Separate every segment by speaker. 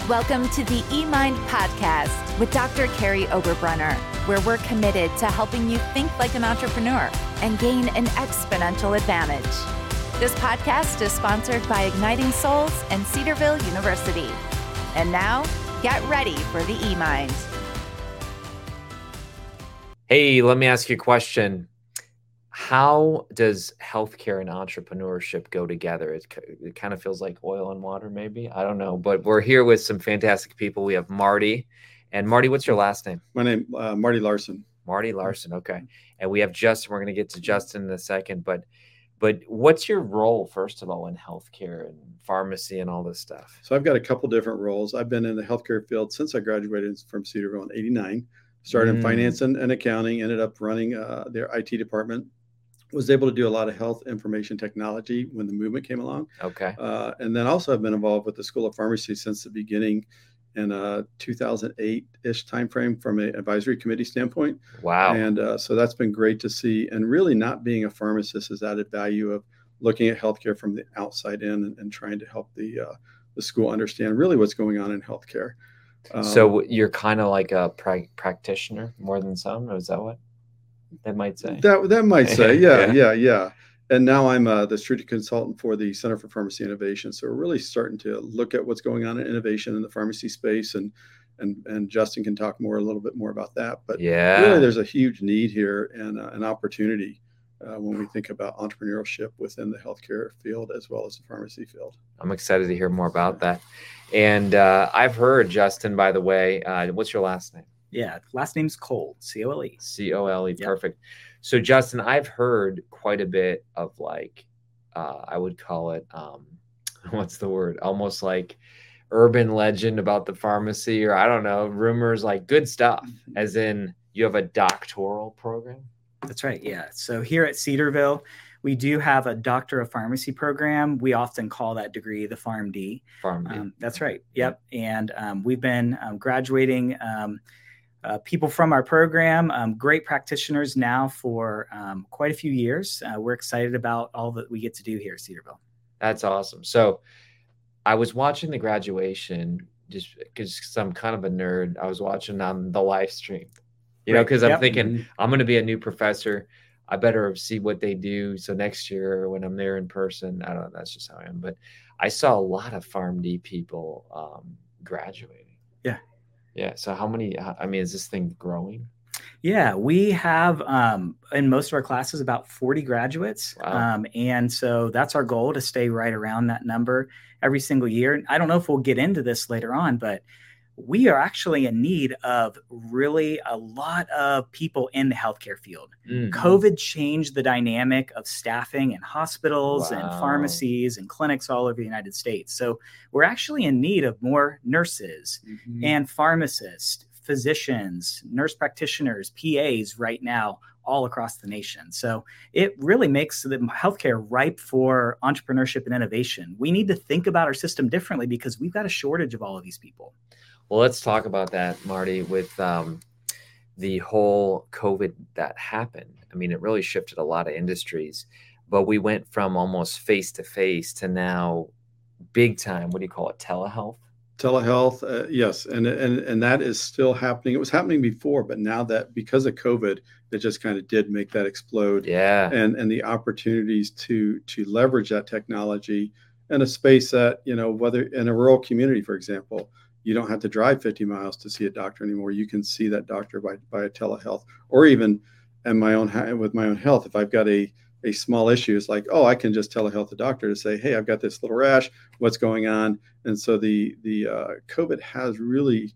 Speaker 1: Welcome to the eMind podcast with Dr. Carrie Oberbrunner, where we're committed to helping you think like an entrepreneur and gain an exponential advantage. This podcast is sponsored by Igniting Souls and Cedarville University. And now, get ready for the eMind.
Speaker 2: Hey, let me ask you a question. How does healthcare and entrepreneurship go together? It kind of feels like oil and water, maybe. I don't know, but we're here with some fantastic people. We have Marty. And Marty, what's your last name?
Speaker 3: My name, Marty Larson.
Speaker 2: Marty Larson, okay. And we have Justin. We're going to get to Justin in a second. But what's your role, first of all, in healthcare and pharmacy and all this stuff?
Speaker 3: So I've got a couple different roles. I've been in the healthcare field since I graduated from Cedarville in '89. Started in finance and accounting, ended up running their IT department. Was able to do a lot of health information technology when the movement came along.
Speaker 2: Okay.
Speaker 3: And then also I've been involved with the School of Pharmacy since the beginning in 2008-ish timeframe from an advisory committee standpoint.
Speaker 2: Wow.
Speaker 3: And so that's been great to see. And really not being a pharmacist has added value of looking at healthcare from the outside in and trying to help the school understand really what's going on in healthcare.
Speaker 2: So you're kind of like a practitioner more than some, or is that what they might say?
Speaker 3: That might say, yeah. And now I'm the strategic consultant for the Center for Pharmacy Innovation. So we're really starting to look at what's going on in innovation in the pharmacy space, and Justin can talk a little bit more about that. But really, there's a huge need here and an opportunity when we think about entrepreneurship within the healthcare field as well as the pharmacy field.
Speaker 2: I'm excited to hear more about that. And I've heard, Justin, by the way, what's your last name?
Speaker 4: Yeah, last name's Cole, C-O-L-E.
Speaker 2: C-O-L-E,
Speaker 4: Yep.
Speaker 2: Perfect. So, Justin, I've heard quite a bit of I would call it, what's the word? Almost like urban legend about the pharmacy, or I don't know, rumors, like good stuff, as in you have a doctoral program?
Speaker 4: That's right, yeah. So here at Cedarville, we do have a Doctor of Pharmacy program. We often call that degree the PharmD.
Speaker 2: PharmD.
Speaker 4: That's right, yep. And we've been graduating people from our program, great practitioners now for quite a few years. We're excited about all that we get to do here at Cedarville.
Speaker 2: That's awesome. So I was watching the graduation just because I'm kind of a nerd. I was watching on the live stream, because I'm thinking I'm going to be a new professor. I better see what they do. So next year when I'm there in person, I don't know, that's just how I am. But I saw a lot of PharmD people graduating. Yeah. So how many, is this thing growing?
Speaker 4: Yeah, we have in most of our classes about 40 graduates.
Speaker 2: Wow.
Speaker 4: And so that's our goal, to stay right around that number every single year. I don't know if we'll get into this later on, but we are actually in need of really a lot of people in the healthcare field. Mm-hmm. COVID changed the dynamic of staffing in hospitals and pharmacies and clinics all over the United States. So we're actually in need of more nurses and pharmacists, physicians, nurse practitioners, PAs right now all across the nation. So it really makes the healthcare ripe for entrepreneurship and innovation. We need to think about our system differently because we've got a shortage of all of these people.
Speaker 2: Well, let's talk about that, Marty, with the whole COVID that happened. It really shifted a lot of industries, but we went from almost face-to-face to now big time. What do you call it? Telehealth?
Speaker 3: Telehealth, yes. And that is still happening. It was happening before, but now that because of COVID, it just kind of did make that explode.
Speaker 2: Yeah.
Speaker 3: And the opportunities to leverage that technology in a space that, whether in a rural community, for example, you don't have to drive 50 miles to see a doctor anymore. You can see that doctor by a telehealth, or even with my own health. If I've got a small issue, it's like, I can just telehealth the doctor to say, hey, I've got this little rash, what's going on? And so the COVID has really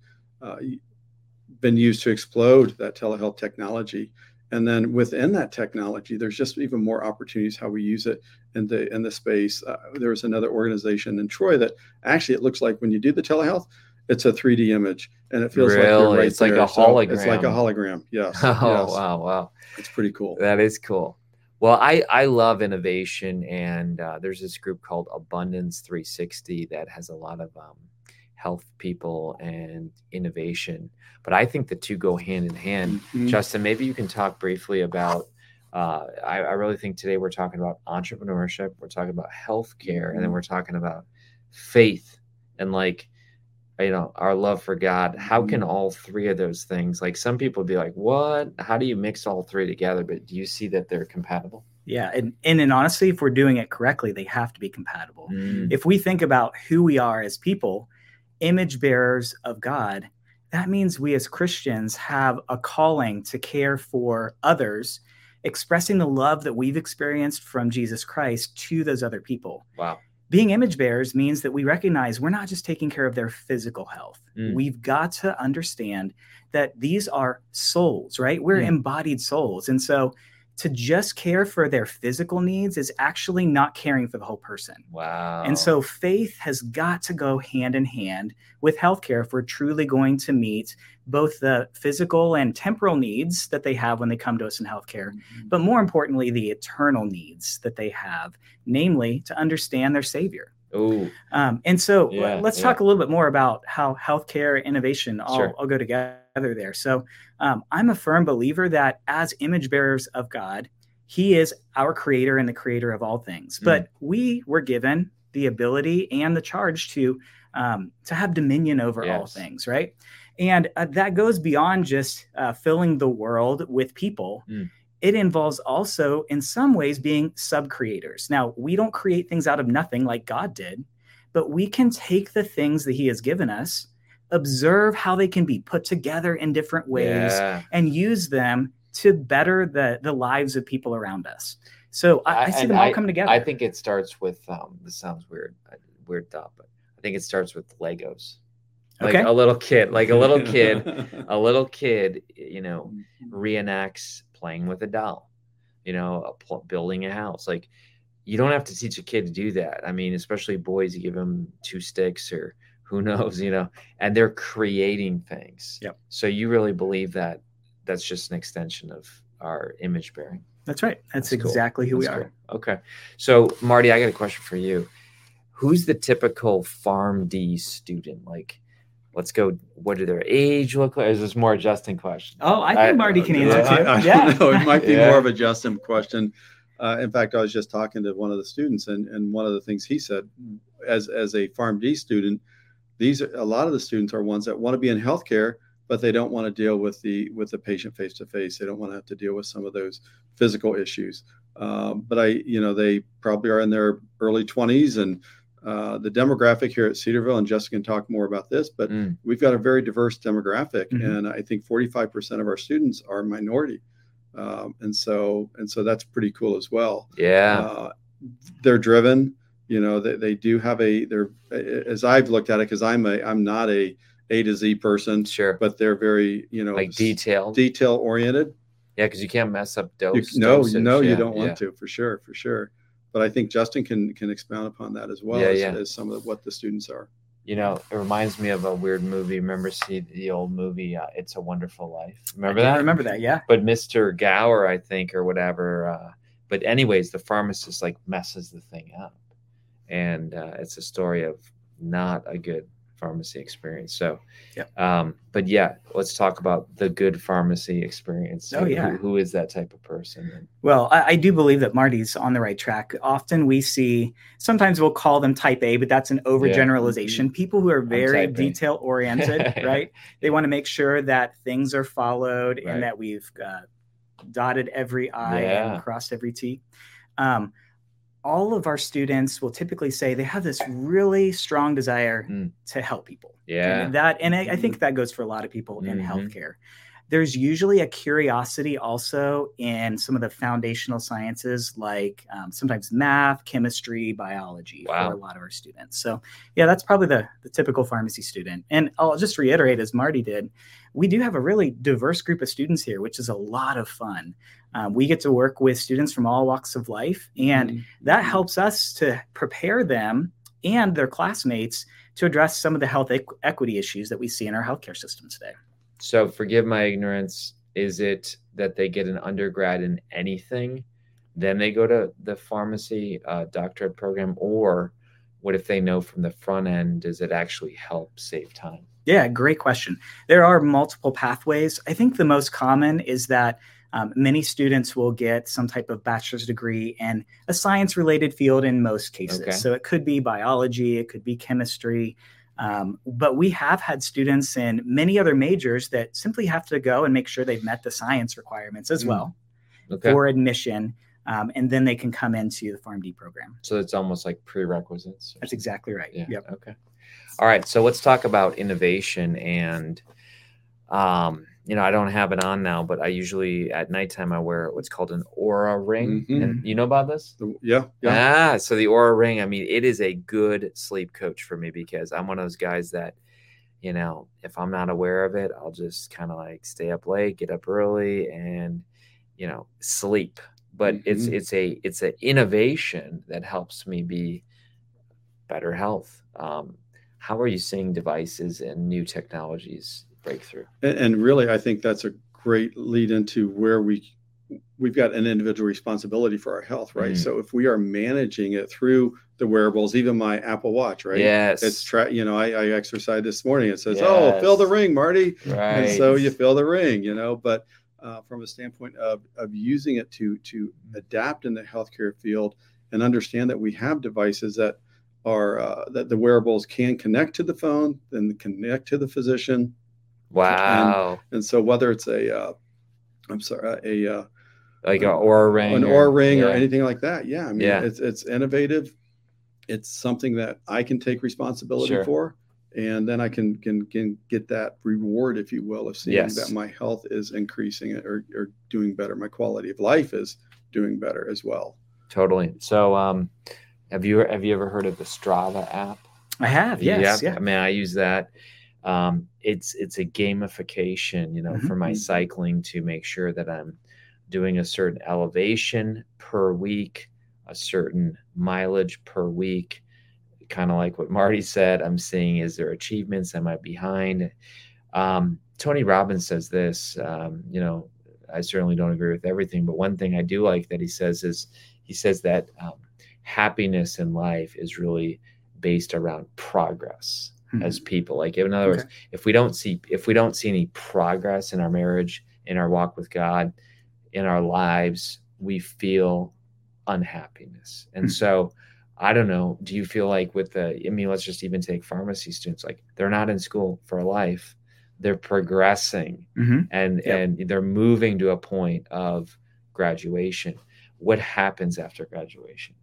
Speaker 3: been used to explode that telehealth technology. And then within that technology, there's just even more opportunities how we use it in the space. There was another organization in Troy that actually it looks like when you do the telehealth, it's a 3D image, and it feels like you're right
Speaker 2: it's
Speaker 3: there.
Speaker 2: Like a hologram.
Speaker 3: So it's like a hologram. Yes.
Speaker 2: Oh,
Speaker 3: yes.
Speaker 2: Wow.
Speaker 3: It's pretty cool.
Speaker 2: That is cool. Well, I love innovation, and there's this group called Abundance 360 that has a lot of health people and innovation. But I think the two go hand in hand. Mm-hmm. Justin, maybe you can talk briefly about, I really think today we're talking about entrepreneurship, we're talking about healthcare, and then we're talking about faith. And our love for God, how can all three of those things, like some people be like, what? How do you mix all three together? But do you see that they're compatible?
Speaker 4: Yeah. And honestly, if we're doing it correctly, they have to be compatible. If we think about who we are as people, image bearers of God, that means we as Christians have a calling to care for others, expressing the love that we've experienced from Jesus Christ to those other people.
Speaker 2: Wow.
Speaker 4: Being image bearers means that we recognize we're not just taking care of their physical health. We've got to understand that these are souls, right? We're embodied souls. And so to just care for their physical needs is actually not caring for the whole person.
Speaker 2: Wow.
Speaker 4: And so faith has got to go hand in hand with healthcare if we're truly going to meet both the physical and temporal needs that they have when they come to us in healthcare, but more importantly, the eternal needs that they have, namely to understand their Savior. And so let's talk a little bit more about how healthcare innovation all go together there. So I'm a firm believer that as image bearers of God, He is our creator and the creator of all things. But we were given the ability and the charge to have dominion over all things, right? And that goes beyond just filling the world with people. It involves also, in some ways, being sub-creators. Now, we don't create things out of nothing like God did, but we can take the things that He has given us, observe how they can be put together in different ways, and use them to better the lives of people around us. So I see them all come together.
Speaker 2: I think it starts with, this sounds weird thought, but I think it starts with Legos. Like a little kid, reenacts playing with a doll, building a house. Like, you don't have to teach a kid to do that. I mean, especially boys, you give them 2 sticks or who knows, and they're creating things.
Speaker 4: Yep.
Speaker 2: So you really believe that that's just an extension of our image bearing.
Speaker 4: That's right. That's exactly who we are.
Speaker 2: Cool. Okay. So Marty, I got a question for you. Who's the typical PharmD student? Like, let's go. What do their age look like? Is this more a Justin question?
Speaker 4: Oh, I think Marty can answer too.
Speaker 3: I don't know. It might be more of a Justin question. In fact, I was just talking to one of the students, and one of the things he said, as a PharmD student, a lot of the students are ones that want to be in healthcare, but they don't want to deal with the patient face to face. They don't want to have to deal with some of those physical issues. But they probably are in their early 20s, and the demographic here at Cedarville, and Jessica can talk more about this, but we've got a very diverse demographic, and I think 45% of our students are minority, and so that's pretty cool as well. They're driven. They do have they're, as I've looked at it, because I'm not a to Z person, but they're very like detail oriented.
Speaker 2: Yeah, because you can't mess up dosage.
Speaker 3: You don't want to, for sure. But I think Justin can expound upon that as well as some of what the students are.
Speaker 2: It reminds me of a weird movie. Remember the old movie, It's a Wonderful Life? Remember that?
Speaker 4: I remember that, yeah.
Speaker 2: But Mr. Gower, I think, or whatever. But anyways, the pharmacist messes the thing up. And it's a story of not a good pharmacy experience. So, but let's talk about the good pharmacy experience. Who is that type of person?
Speaker 4: Well, I do believe that Marty's on the right track. Often we see, sometimes we'll call them type A, but that's an overgeneralization. People who are very detail oriented, right? They want to make sure that things are followed and that we've dotted every I and crossed every T. All of our students will typically say they have this really strong desire to help people. And I think that goes for a lot of people in healthcare. There's usually a curiosity also in some of the foundational sciences, like sometimes math, chemistry, biology for a lot of our students. So that's probably the typical pharmacy student. And I'll just reiterate, as Marty did, we do have a really diverse group of students here, which is a lot of fun. We get to work with students from all walks of life, and that helps us to prepare them and their classmates to address some of the health equity issues that we see in our healthcare system today.
Speaker 2: So forgive my ignorance. Is it that they get an undergrad in anything, then they go to the pharmacy doctorate program, or what if they know from the front end, does it actually help save time?
Speaker 4: Yeah, great question. There are multiple pathways. I think the most common is that many students will get some type of bachelor's degree in a science-related field in most cases. So it could be biology, it could be chemistry. But we have had students in many other majors that simply have to go and make sure they've met the science requirements as well for admission. And then they can come into the PharmD program.
Speaker 2: So it's almost like prerequisites.
Speaker 4: That's exactly right.
Speaker 2: Yeah.
Speaker 4: Yep.
Speaker 2: Okay. All right. So let's talk about innovation. And, I don't have it on now, but I usually at nighttime I wear what's called an Oura ring.
Speaker 3: Mm-hmm.
Speaker 2: And you know about this?
Speaker 3: Yeah.
Speaker 2: So the Oura ring, I mean, it is a good sleep coach for me because I'm one of those guys that, if I'm not aware of it, I'll just kind of like stay up late, get up early and, sleep. But it's an innovation that helps me be better health. How are you seeing devices and new technologies break through?
Speaker 3: And really, I think that's a great lead into where we've got an individual responsibility for our health, right? So if we are managing it through the wearables, even my Apple Watch, right?
Speaker 2: Yes.
Speaker 3: It's I exercised this morning. It says, "Oh, fill the ring, Marty."
Speaker 2: Right.
Speaker 3: And so you fill the ring, but from a standpoint of using it to adapt in the healthcare field and understand that we have devices that are that the wearables can connect to the phone, then connect to the physician.
Speaker 2: Wow.
Speaker 3: And so whether it's like an
Speaker 2: Oura ring,
Speaker 3: or anything like that, it's innovative. It's something that I can take responsibility for. And then I can get that reward, if you will, of seeing that my health is increasing or doing better. My quality of life is doing better as well.
Speaker 2: Totally. So, have you ever heard of the Strava app?
Speaker 4: I have. Yes. Yeah.
Speaker 2: I mean, I use that. It's a gamification, for my cycling to make sure that I'm doing a certain elevation per week, a certain mileage per week. Kind of like what Marty said, I'm seeing, is there achievements? Am I behind? Tony Robbins says this, I certainly don't agree with everything, but one thing I do like that he says that happiness in life is really based around progress as people. Like, in other words, if we don't see any progress in our marriage, in our walk with God, in our lives, we feel unhappiness. And so, I don't know. Do you feel like let's just even take pharmacy students, like they're not in school for life. They're progressing and they're moving to a point of graduation. What happens after graduation?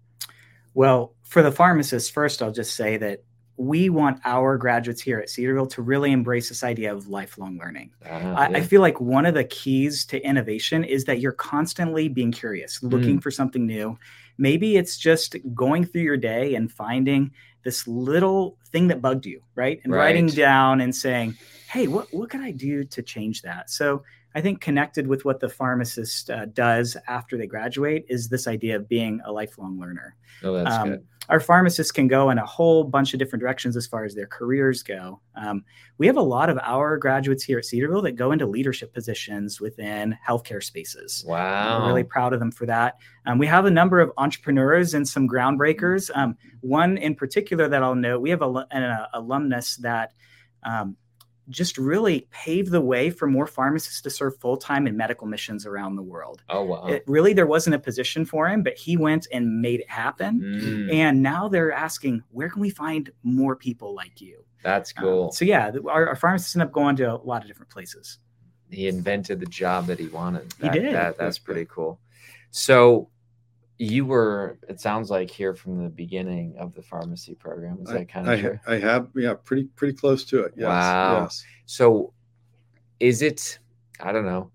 Speaker 4: Well, for the pharmacist, first, I'll just say that we want our graduates here at Cedarville to really embrace this idea of lifelong learning. I feel like one of the keys to innovation is that you're constantly being curious, looking for something new. Maybe it's just going through your day and finding this little thing that bugged you, right? And writing down and saying, hey, what can I do to change that? So I think connected with what the pharmacist does after they graduate is this idea of being a lifelong learner.
Speaker 2: Oh, that's good.
Speaker 4: Our pharmacists can go in a whole bunch of different directions as far as their careers go. We have a lot of our graduates here at Cedarville that go into leadership positions within healthcare spaces.
Speaker 2: Wow.
Speaker 4: We're really proud of them for that. We have a number of entrepreneurs and some groundbreakers. One in particular that I'll note, we have an alumnus that just really paved the way for more pharmacists to serve full-time in medical missions around the world.
Speaker 2: Oh, wow.
Speaker 4: There wasn't a position for him, but he went and made it happen. And now they're asking, where can we find more people like you?
Speaker 2: That's cool.
Speaker 4: Our pharmacists end up going to a lot of different places.
Speaker 2: He invented the job that he wanted.
Speaker 4: He did.
Speaker 2: That's pretty cool. So you were, it sounds like, here from the beginning of the pharmacy program. Is that kind of true?
Speaker 3: I have, pretty close to it. Yes.
Speaker 2: Wow.
Speaker 3: Yes.
Speaker 2: So is it, I don't know,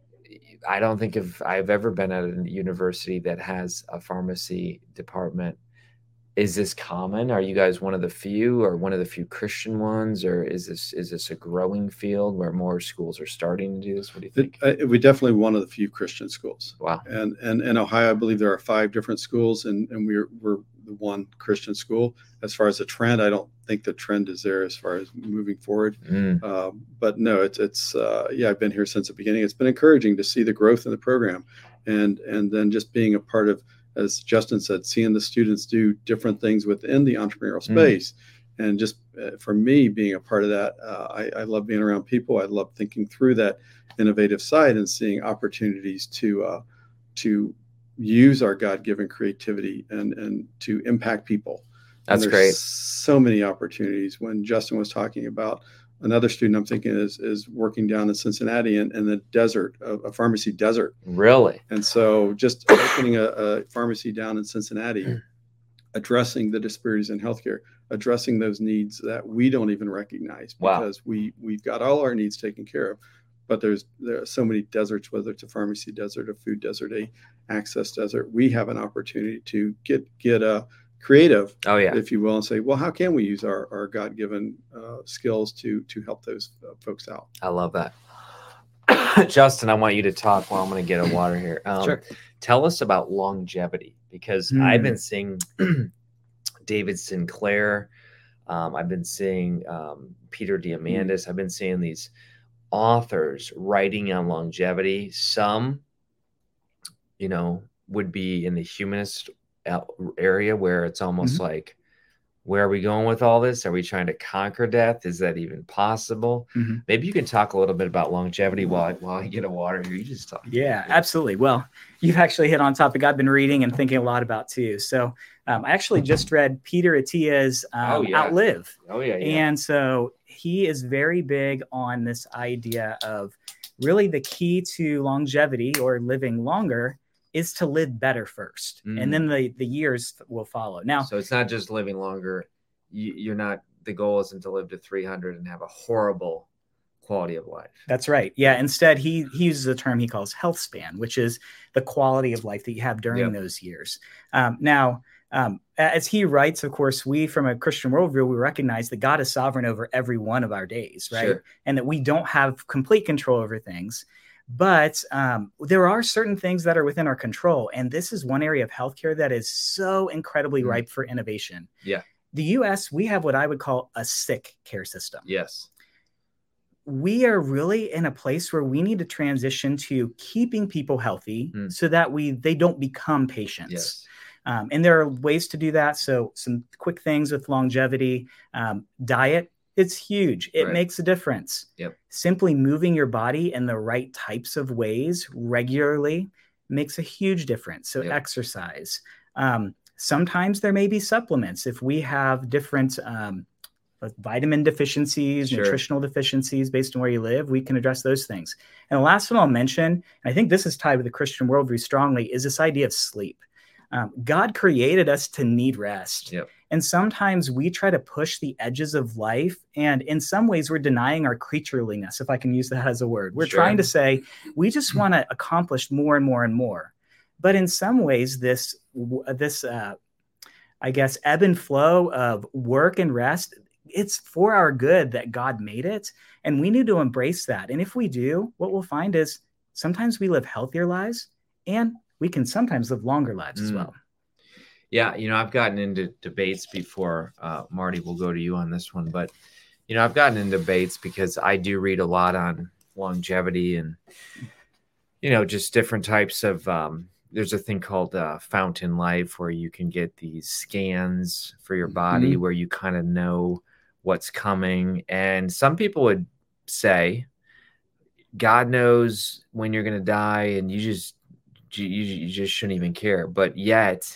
Speaker 2: I don't think I've ever been at a university that has a pharmacy department. Is this common? Are you guys one of the few, or one of the few Christian ones, or is this a growing field where more schools are starting to do this? What do you think?
Speaker 3: We definitely one of the few Christian schools.
Speaker 2: Wow.
Speaker 3: And in Ohio, I believe there are 5 different schools, and we're the one Christian school. As far as the trend, I don't think the trend is there as far as moving forward. But no, it's I've been here since the beginning. It's been encouraging to see the growth in the program, and then just being a part of, as Justin said, seeing the students do different things within the entrepreneurial space. And just for me, being a part of that, I love being around people. I love thinking through that innovative side and seeing opportunities to use our God-given creativity and to impact people.
Speaker 2: That's great.
Speaker 3: so many opportunities. When Justin was talking about another student, I'm thinking is working down in Cincinnati in the desert, a pharmacy desert.
Speaker 2: Really?
Speaker 3: And so just opening a pharmacy down in Cincinnati, addressing the disparities in healthcare, addressing those needs that we don't even recognize, because we've got all our needs taken care of. But there are so many deserts, whether it's a pharmacy desert, a food desert, a access desert. We have an opportunity to get a creative, if you will, and say, well, how can we use our God-given skills to help those folks out?
Speaker 2: I love that. Justin, I want you to talk while I'm going to get a water here.
Speaker 4: Sure.
Speaker 2: Tell us about longevity, because I've been seeing David Sinclair. I've been seeing Peter Diamandis. I've been seeing these authors writing on longevity. Some, would be in the humanist area where it's almost like, where are we going with all this? Are we trying to conquer death? Is that even possible? Maybe you can talk a little bit about longevity while I get a water here. You just talk.
Speaker 4: Yeah, absolutely. Well, you've actually hit on a topic I've been reading and thinking a lot about too. So I actually just read Peter Attia's Outlive.
Speaker 2: Oh, yeah.
Speaker 4: And so he is very big on this idea of really the key to longevity or living longer is to live better first. And then the years will follow. Now,
Speaker 2: so it's not just living longer. You're not, the goal isn't to live to 300 and have a horrible quality of life.
Speaker 4: That's right. Yeah. Instead, he uses a term he calls health span, which is the quality of life that you have during those years. As he writes, of course, we from a Christian worldview, we recognize that God is sovereign over every one of our days, right?
Speaker 2: Sure.
Speaker 4: And that we don't have complete control over things. But there are certain things that are within our control. And this is one area of healthcare that is so incredibly ripe for innovation.
Speaker 2: Yeah.
Speaker 4: The U.S., we have what I would call a sick care system.
Speaker 2: Yes.
Speaker 4: We are really in a place where we need to transition to keeping people healthy so that they don't become patients.
Speaker 2: Yes.
Speaker 4: And there are ways to do that. So some quick things with longevity, diet. It's huge. It makes a difference.
Speaker 2: Yep.
Speaker 4: Simply moving your body in the right types of ways regularly makes a huge difference. So exercise. Sometimes there may be supplements. If we have different vitamin deficiencies, nutritional deficiencies based on where you live, we can address those things. And the last one I'll mention, and I think this is tied with the Christian worldview strongly, is this idea of sleep. God created us to need rest.
Speaker 2: Yep.
Speaker 4: And sometimes we try to push the edges of life. And in some ways, we're denying our creatureliness, if I can use that as a word. We're trying to say, we just want to accomplish more and more and more. But in some ways, this I guess, ebb and flow of work and rest, it's for our good that God made it. And we need to embrace that. And if we do, what we'll find is sometimes we live healthier lives and we can sometimes live longer lives as well.
Speaker 2: Yeah. I've gotten into debates before. Marty, we'll go to you on this one. But, I've gotten into debates because I do read a lot on longevity and, just different types of, there's a thing called Fountain Life where you can get these scans for your body where you kind of know what's coming. And some people would say, God knows when you're going to die and you just shouldn't even care. But yet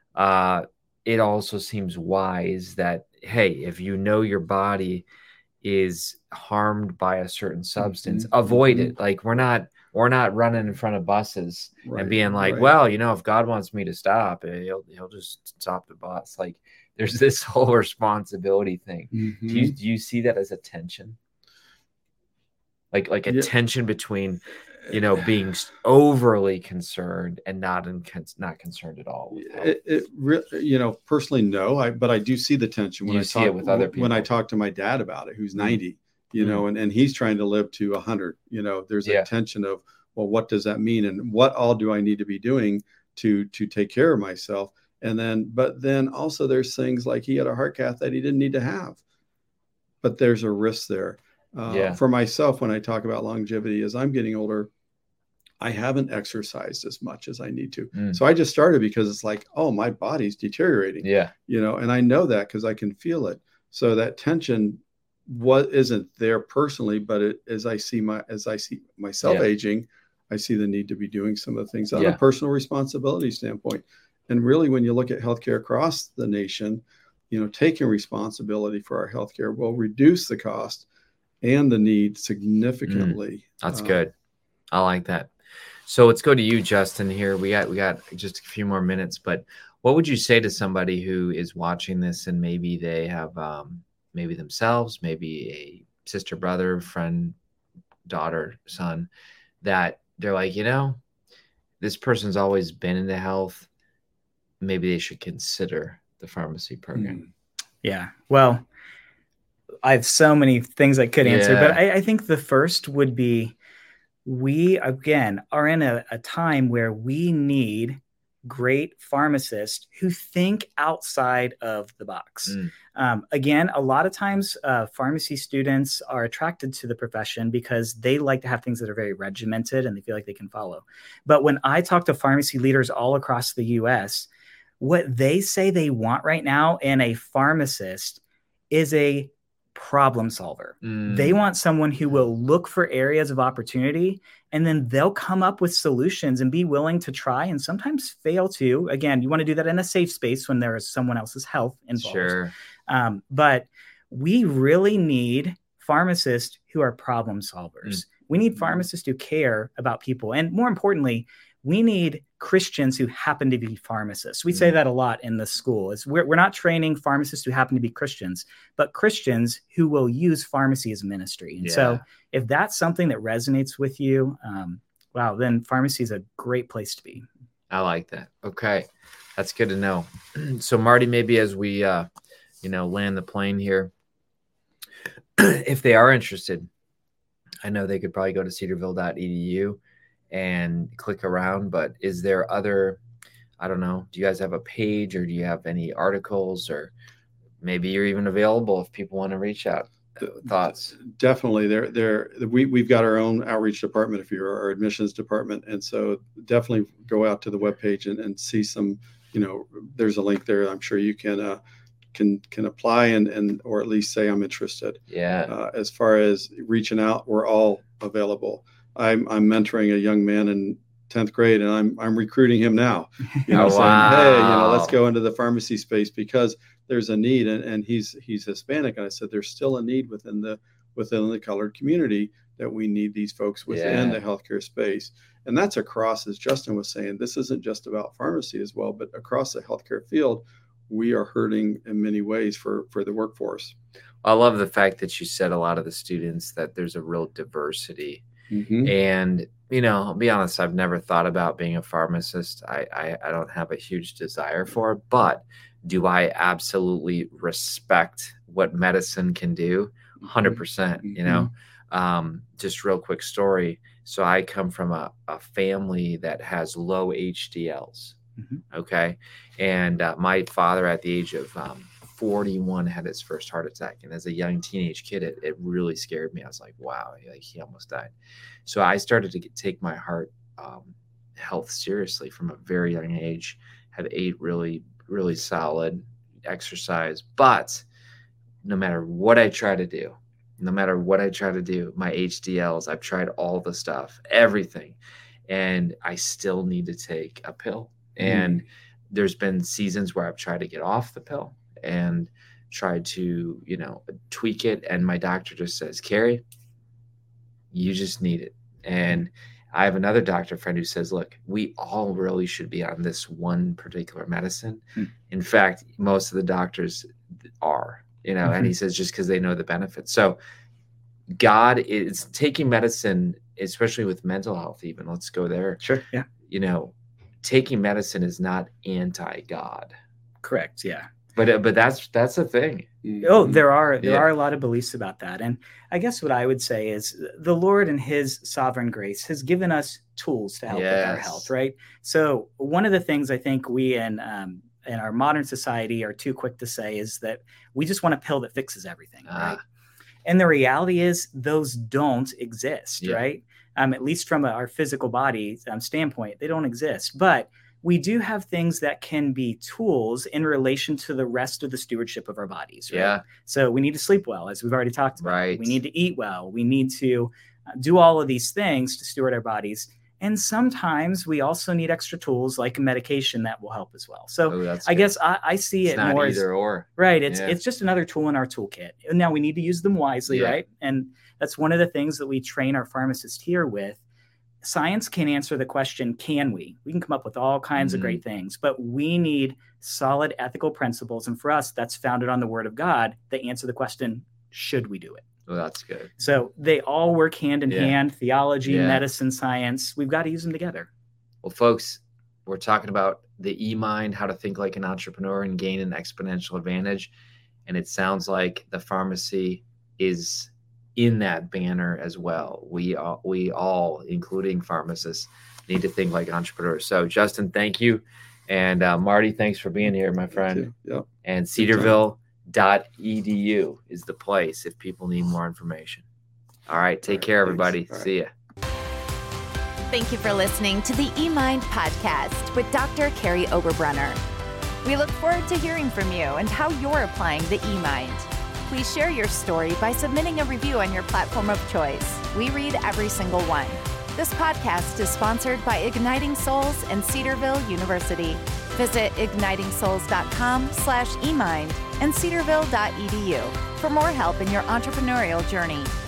Speaker 2: it also seems wise that, hey, if you know your body is harmed by a certain substance, avoid it. Like we're not running in front of buses and being like, well, if God wants me to stop, he'll just stop the bus. Like there's this whole responsibility thing. Do you see that as a tension? Like a tension between, being overly concerned and not concerned at all. Personally,
Speaker 3: no. But I do see the tension when I talk it with other people. When I talk to my dad about it, who's 90, and he's trying to live to 100. There's a tension of, well, what does that mean, and what all do I need to be doing to take care of myself? But then also there's things like he had a heart cath that he didn't need to have, but there's a risk there. For myself, when I talk about longevity, as I'm getting older, I haven't exercised as much as I need to. So I just started because it's like, oh, my body's deteriorating.
Speaker 2: Yeah.
Speaker 3: And I know that because I can feel it. So that tension isn't there personally, but as I see myself aging, I see the need to be doing some of the things on a personal responsibility standpoint. And really, when you look at healthcare across the nation, taking responsibility for our healthcare will reduce the cost and the need significantly.
Speaker 2: That's good. I like that. So let's go to you, Justin, here. We got just a few more minutes, but what would you say to somebody who is watching this and maybe they have maybe themselves, maybe a sister, brother, friend, daughter, son, that they're like, this person's always been into health. Maybe they should consider the pharmacy program.
Speaker 4: Yeah. Well, I have so many things I could answer, but I think the first would be, we, again, are in a time where we need great pharmacists who think outside of the box. Again, a lot of times pharmacy students are attracted to the profession because they like to have things that are very regimented and they feel like they can follow. But when I talk to pharmacy leaders all across the US, what they say they want right now in a pharmacist is a problem solver. They want someone who will look for areas of opportunity, and then they'll come up with solutions and be willing to try and sometimes fail to. Again, you want to do that in a safe space when there is someone else's health involved.
Speaker 2: Sure.
Speaker 4: But we really need pharmacists who are problem solvers. We need pharmacists who care about people. And more importantly, we need Christians who happen to be pharmacists. We say that a lot in the school. We're not training pharmacists who happen to be Christians, but Christians who will use pharmacy as ministry. And so if that's something that resonates with you, then pharmacy is a great place to be.
Speaker 2: I like that. Okay. That's good to know. So Marty, maybe as we, land the plane here, if they are interested, I know they could probably go to cedarville.edu and click around, but is there other, I don't know, do you guys have a page or do you have any articles, or maybe you're even available if people want to reach out? Thoughts? Definitely.
Speaker 3: We've got our own outreach department, if you're our admissions department. And so definitely go out to the webpage and see some, there's a link there. I'm sure you can apply and or at least say I'm interested.
Speaker 2: Yeah.
Speaker 3: As far as reaching out, we're all available. I'm mentoring a young man in 10th grade, and I'm recruiting him now. Saying, hey, let's go into the pharmacy space because there's a need, and he's Hispanic, and I said there's still a need within the colored community that we need these folks within the healthcare space, and that's across, as Justin was saying, this isn't just about pharmacy as well, but across the healthcare field, we are hurting in many ways for the workforce.
Speaker 2: I love the fact that you said a lot of the students that there's a real diversity. And, I'll be honest, I've never thought about being a pharmacist. I don't have a huge desire for it, but do I absolutely respect what medicine can do? 100%, just real quick story. So I come from a family that has low HDLs. Okay. And my father at the age of 41 had his first heart attack. And as a young teenage kid, it really scared me. I was like, wow, he almost died. So I started to take my heart health seriously from a very young age, had ate really, really solid exercise. But no matter what I try to do, my HDLs, I've tried all the stuff, everything, and I still need to take a pill. And there's been seasons where I've tried to get off the pill and tried to, tweak it. And my doctor just says, Carrie, you just need it. And I have another doctor friend who says, look, we all really should be on this one particular medicine. In fact, most of the doctors are, and he says just because they know the benefits. So God is taking medicine, especially with mental health, even. Let's go there.
Speaker 4: Sure. Yeah.
Speaker 2: Taking medicine is not anti-God.
Speaker 4: Correct. Yeah.
Speaker 2: But that's the thing.
Speaker 4: Oh, there are a lot of beliefs about that. And I guess what I would say is the Lord in his sovereign grace has given us tools to help with our health, right? So one of the things I think we in our modern society are too quick to say is that we just want a pill that fixes everything, right? And the reality is those don't exist, right? At least from our physical body standpoint, they don't exist. But we do have things that can be tools in relation to the rest of the stewardship of our bodies. Right?
Speaker 2: Yeah.
Speaker 4: So we need to sleep well, as we've already talked about.
Speaker 2: Right.
Speaker 4: We need to eat well. We need to do all of these things to steward our bodies. And sometimes we also need extra tools like a medication that will help as well. So I guess I see it more
Speaker 2: either
Speaker 4: as,
Speaker 2: or.
Speaker 4: Right. It's just another tool in our toolkit. And now we need to use them wisely, right? And that's one of the things that we train our pharmacists here with. Science can answer the question, can we? We can come up with all kinds of great things, but we need solid ethical principles. And for us, that's founded on the Word of God that answer the question, should we do it?
Speaker 2: Well, that's good.
Speaker 4: So they all work hand in hand, theology, medicine, science. We've got to use them together.
Speaker 2: Well, folks, we're talking about the eMind, how to think like an entrepreneur and gain an exponential advantage. And it sounds like the pharmacy is in that banner as well. We all, including pharmacists, need to think like entrepreneurs. So Justin, thank you. And Marty, thanks for being here, my friend.
Speaker 3: Yep.
Speaker 2: And cedarville.edu is the place if people need more information. All right. Take care, everybody. See ya.
Speaker 1: Thank you for listening to the eMind podcast with Dr. Carey Oberbrunner. We look forward to hearing from you and how you're applying the eMind. Please share your story by submitting a review on your platform of choice. We read every single one. This podcast is sponsored by Igniting Souls and Cedarville University. Visit ignitingsouls.com/eMind and cedarville.edu for more help in your entrepreneurial journey.